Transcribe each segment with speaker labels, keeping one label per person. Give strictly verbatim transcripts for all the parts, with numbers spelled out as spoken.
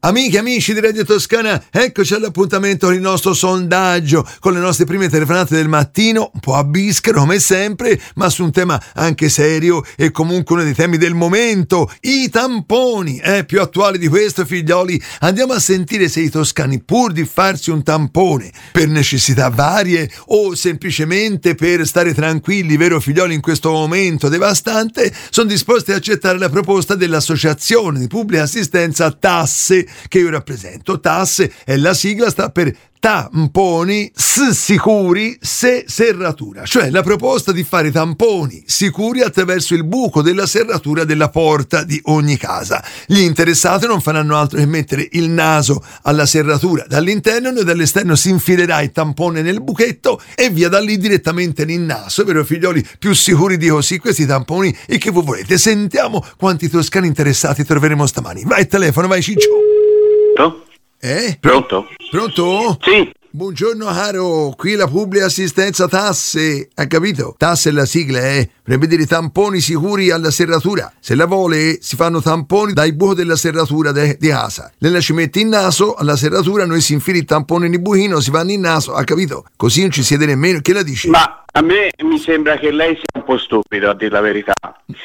Speaker 1: Amiche, amici di Radio Toscana, eccoci all'appuntamento con il nostro sondaggio, con le nostre prime telefonate del mattino, un po' a bischero come sempre, ma su un tema anche serio e comunque uno dei temi del momento, i tamponi. Eh, più attuali di questo, figlioli, andiamo a sentire se i toscani, pur di farsi un tampone per necessità varie o semplicemente per stare tranquilli, vero figlioli, in questo momento devastante, sono disposti ad accettare la proposta dell'Associazione di Pubblica Assistenza Tasse, che io rappresento. Tasse è la sigla, sta per tamponi s sicuri se serratura, cioè la proposta di fare tamponi sicuri attraverso il buco della serratura della porta di ogni casa. Gli interessati non faranno altro che mettere il naso alla serratura dall'interno e dall'esterno si infilerà il tampone nel buchetto e via da lì direttamente nel naso, vero figlioli? Più sicuri di così questi tamponi, e che voi volete? Sentiamo quanti toscani interessati troveremo stamani. Vai, telefono, vai Ciccio.
Speaker 2: Pronto?
Speaker 1: Eh?
Speaker 2: Pronto?
Speaker 1: Pronto?
Speaker 2: Sì.
Speaker 1: Buongiorno caro, qui la Pubblica Assistenza Tasse, ha capito? Tasse è la sigla, eh? Vorrebbe dire tamponi sicuri alla serratura. Se la vuole si fanno tamponi dai buco della serratura de- di casa. Lei la ci mette in naso alla serratura, noi si infili il tampone nel buchino, si vanno in naso, ha capito? Così non ci siede nemmeno, che la dici?
Speaker 2: Ma a me mi sembra che lei sia un po' stupido, a dire la verità,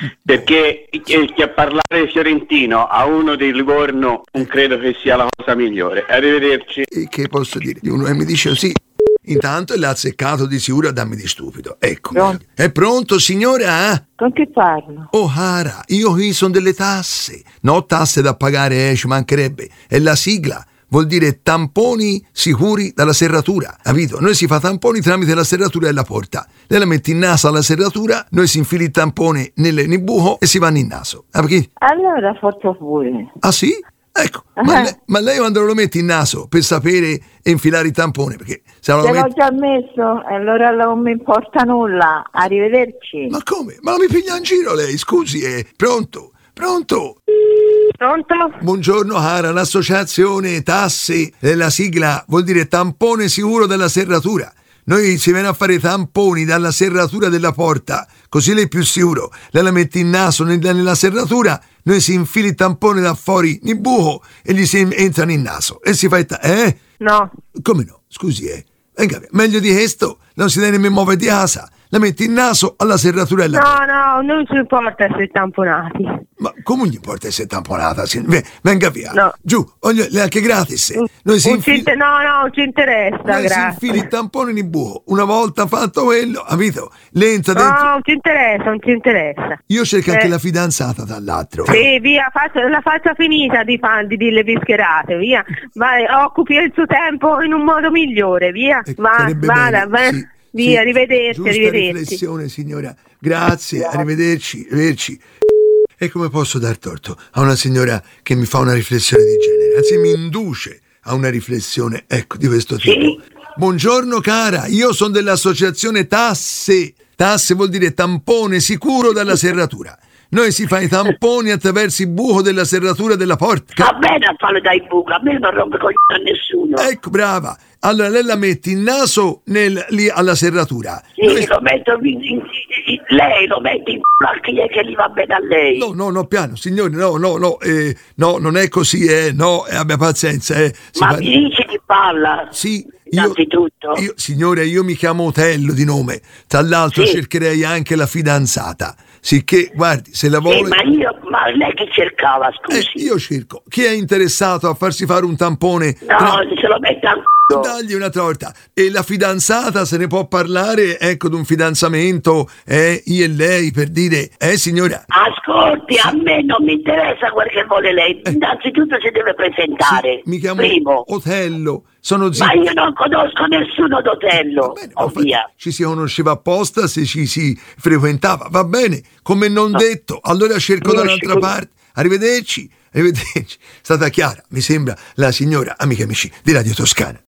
Speaker 2: perché che, che a parlare fiorentino a uno di Livorno non credo che sia la cosa migliore. Arrivederci.
Speaker 1: E che posso dire? Uno che mi dice così. Intanto l'ha azzeccato di sicuro a darmi di stupido. Ecco.
Speaker 3: Pronto?
Speaker 1: È pronto, signora?
Speaker 3: Con chi parlo?
Speaker 1: Oh cara, io qui sono delle tasse. No tasse da pagare, eh, ci mancherebbe. È la sigla. Vuol dire tamponi sicuri dalla serratura, capito? Noi si fa tamponi tramite la serratura della porta. Lei la mette in naso alla serratura, noi si infili il tampone nel, nel buco e si vanno in naso. Ah, perché?
Speaker 3: Allora forza pure.
Speaker 1: Ah sì? Ecco, ma, lei, ma lei quando lo mette in naso per sapere e infilare il tampone? Perché se lo
Speaker 3: Te
Speaker 1: metti...
Speaker 3: l'ho già messo, allora non mi importa nulla. Arrivederci.
Speaker 1: Ma come? Ma non mi piglia in giro lei, scusi, eh. Pronto? Pronto?
Speaker 3: Pronto?
Speaker 1: Buongiorno cara, l'associazione Tasse, eh, la sigla vuol dire tampone sicuro della serratura. Noi si viene a fare tamponi dalla serratura della porta, così lei è più sicuro. Lei la mette in naso nella serratura, noi si infili il tampone da fuori nel buco e gli si entrano in naso e si fa il ta- eh?
Speaker 3: No.
Speaker 1: Come no? Scusi, eh. Venga, meglio di questo, non si deve nemmeno muovere di casa. La metti in naso alla serratura della porta.
Speaker 3: No, no, non ci importa essere tamponati.
Speaker 1: Ma come gli importa essere tamponata? Venga via.
Speaker 3: No.
Speaker 1: Giù, voglio, anche gratis. Noi si
Speaker 3: Non ci
Speaker 1: infili...
Speaker 3: inter- no, no, non ci interessa,
Speaker 1: Noi si
Speaker 3: grazie.
Speaker 1: infili il tampone nel buco. Una volta fatto quello, capito? Le entra
Speaker 3: No,
Speaker 1: dentro.
Speaker 3: non ci interessa, non ci interessa.
Speaker 1: Io cerco anche
Speaker 3: Eh.
Speaker 1: la fidanzata dall'altro.
Speaker 3: Sì, via, faccia, la faccia finita di, fa, di dire le bischerate, via. Vai, occupi il suo tempo in un modo migliore, via.
Speaker 1: Ecco,
Speaker 3: Va,
Speaker 1: sarebbe
Speaker 3: vada,
Speaker 1: bene,
Speaker 3: va.
Speaker 1: sì,
Speaker 3: Via,
Speaker 1: sì.
Speaker 3: arrivederci,
Speaker 1: Giusta
Speaker 3: arrivederci.
Speaker 1: riflessione, signora. Grazie, arrivederci, arrivederci. E come posso dar torto a una signora che mi fa una riflessione di genere? Anzi, mi induce a una riflessione, ecco, di questo tipo.
Speaker 3: Sì.
Speaker 1: Buongiorno cara, io sono dell'associazione Tasse. Tasse vuol dire tampone sicuro dalla serratura. Noi si fa i tamponi attraverso il buco della serratura della porta.
Speaker 4: Va bene a farlo dai buchi, a me non rompe coglioni a nessuno.
Speaker 1: Ecco, brava. Allora lei la metti il naso nel, lì alla serratura.
Speaker 4: Sì,
Speaker 1: Noi-
Speaker 4: lo metto in, in- in- lei lo mette in culo a chi è che gli va bene a lei.
Speaker 1: No, no, no, piano, signore, no, no, no, eh, no, non è così, eh, no, eh, abbia pazienza, eh. Si
Speaker 4: Ma
Speaker 1: fa-
Speaker 4: mi dici chi parla?
Speaker 1: Sì, io,
Speaker 4: Innanzitutto.
Speaker 1: io, signore, io mi chiamo Otello di nome, tra l'altro
Speaker 4: Sì.
Speaker 1: cercherei anche la fidanzata, sicché, guardi, se la
Speaker 4: Sì,
Speaker 1: vuole...
Speaker 4: ma io, ma lei che cercava,
Speaker 1: Eh,
Speaker 4: scusi?
Speaker 1: io cerco, chi è interessato a farsi fare un tampone?
Speaker 4: No,
Speaker 1: tra-
Speaker 4: se lo mette al culo.
Speaker 1: Dagli una torta. E la fidanzata se ne può parlare, ecco, di un fidanzamento, eh, io e lei, per dire, eh signora?
Speaker 4: Ascolti, a me non mi interessa quel che vuole lei. Innanzitutto si deve presentare.
Speaker 1: Sì, mi chiamo
Speaker 4: Primo.
Speaker 1: Otello, sono zitto.
Speaker 4: Ma io non conosco nessuno d'Otello.
Speaker 1: Va bene,
Speaker 4: Oh,
Speaker 1: infatti,
Speaker 4: via.
Speaker 1: ci si conosceva apposta se ci si frequentava, va bene, come non detto, allora cerco da
Speaker 4: Non
Speaker 1: un'altra
Speaker 4: ci-
Speaker 1: parte. Arrivederci, arrivederci. È stata chiara, mi sembra, la signora, amiche e amici di Radio Toscana.